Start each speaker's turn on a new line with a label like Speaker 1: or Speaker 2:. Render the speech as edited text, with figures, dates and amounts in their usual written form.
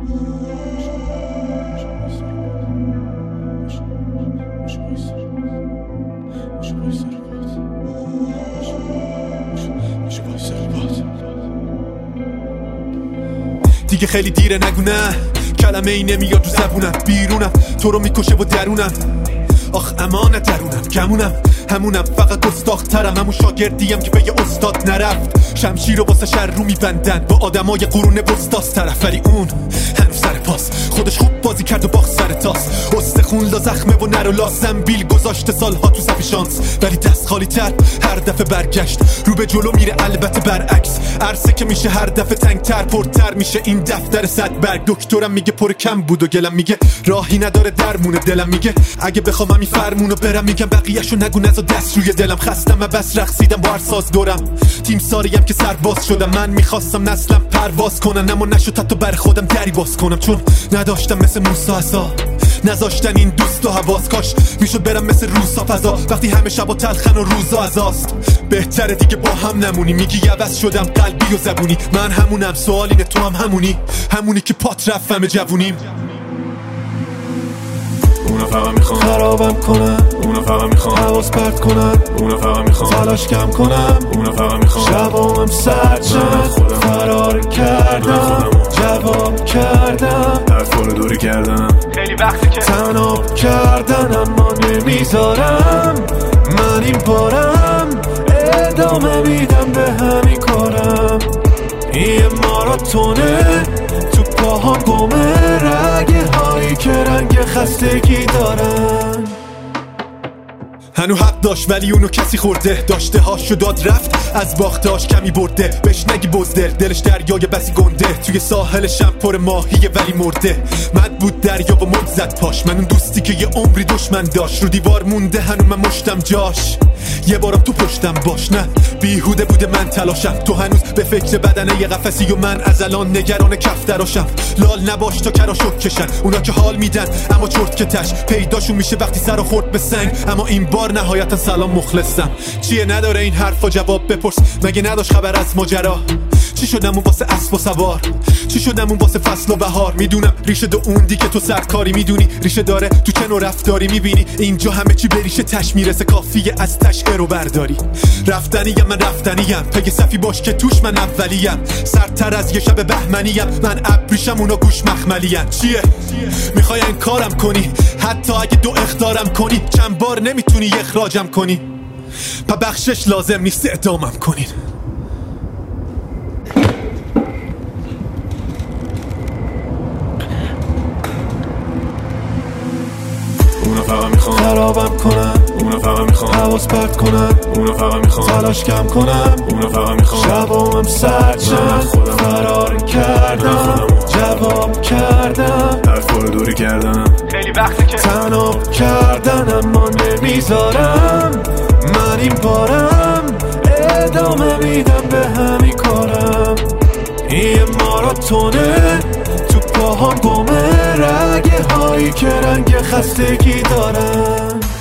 Speaker 1: دیگه خیلی دیره نگو نه، کلمه ای نمیاد تو زبونم، بیرونم تو رو میکشه و درونم، آخ امانت درونم کمونم، همونم فقط گستاخترم، همون شاگردیم که به یه استاد نرفت، شمشیر رو واسه شر رو میبندن با آدمای قرون وسطاست طرف، ولی اون هنوز سر پاس، خودش خوب بازی کرد و باخت سر تاس، استخون لا زخمه و نر و لا زنبیل گذاشته سالها تو صف شانس، ولی دست خالی تر هر دفعه برگشت، رو به جلو میره البته برعکس، عرصه که میشه هر دفعه تنگتر پرتر میشه این دفتر صد برگ، دکترم میگه پر کم بود و گلم میگه راهی نداره درمونه، دلم میگه اگه بخوام همین فرمونو برم، میگم بقیه‌شو نگو نزا دست روی دلم، خستم بس رقصیدم با هر ساز دورم، تیم ساریم که سرباز شدم، من میخواستم نسلم پرواز کنن اما نشد حتی بر خودم دری باز کنم، چون نداشتم مثل موسی عصا، نذاشتن این دوست و حواس، کاش میشد برم مثل روسا فضا، وقتی همه شبا تلخن و روزا عزاست، بهتره دیگه با هم نمونی، میگی عوض شدم قلبی و زبونی، من همونم سوال اینه تو هم همونی که پات رفتم جوونیم،
Speaker 2: اونا فقط میخوان
Speaker 1: خرابم کنن،
Speaker 2: اونا فقط میخوان
Speaker 1: حواس پرت کنن،
Speaker 2: اونا فقط میخوان
Speaker 1: تلاش کم کنم،
Speaker 2: اونا فقط میخوان
Speaker 1: شبامم سرچن، فرار کردم جواب کردم،
Speaker 2: حرفا رو دوری کردم،
Speaker 1: خیلی وقتی که تناب کردن اما نمیذارم، من این بارم ادامه میدم به همین کارم، این ماراتونه تو پاهام گمه، رگه هایی که رنگ خستگی دارن، هنو حق داشت ولی اونو کسی خورده، داشته هاشو داد رفت از باختاش کمی برده، بهش نگی بزدل دلش دریای بسی گنده، توی ساحلشم پر ماهیه ولی مرده، مد بود دریا و مد زد پاش، من اون دوستی که یه عمری دشمن داشت، رو دیوار مونده هنو من مشتم جاش، یه بارم تو پشتم باش، نه بیهوده بوده من تلاشم، تو هنوز به فکر بدنه یه قفسی و من از الان نگران کف دراشم، لال نباش تا کراشو کشن، اونا که حال میدن اما چرت که تش پیداشون میشه وقتی سر خورد به سنگ، اما این بار نهایتا سلام مخلصم، چیه نداره این حرفا جواب بپرس، مگه نداشت خبر از ماجرا، چی شدم اون واسه اسب و سوار، چی شدم اون واسه فصل و بهار، میدونم ریشه دو اون دی که تو سرکاری، میدونی ریشه داره تو چه نوع رفتاری، میبینی اینجا همه چی به ریشه تش میرسه، کافیه از تش رو برداری، رفتنیم من رفتنیم، پی صفی باش که توش من اولیم، سرتر از یه شب بهمنیم، من ابریشم اونا گوش مخملیم، چیه میخوای این کارم کنی، حتی اگه دو اخطارم کنی، چند بار نمیتونی اخراجم کنی، پا بخشش لازم نیست اعدامم کنین،
Speaker 2: اونا فقط میخوان
Speaker 1: خرابم کنن،
Speaker 2: اونا فقط میخوان
Speaker 1: حواس پرت کنن،
Speaker 2: اونا فقط میخوان
Speaker 1: تلاش کم کنم،
Speaker 2: اونا فقط میخوان
Speaker 1: شبامم سرچن، فرار کردم جواب کردم،
Speaker 2: حرفا رو دوری کردم،
Speaker 1: خیلی وقتی که تناب کردن اما نمیذارم، من این بارم ادامه میدم به همین کارم، این ماراتونه تو پاهام گمه، رگه هایی که رنگ خستگی دارن.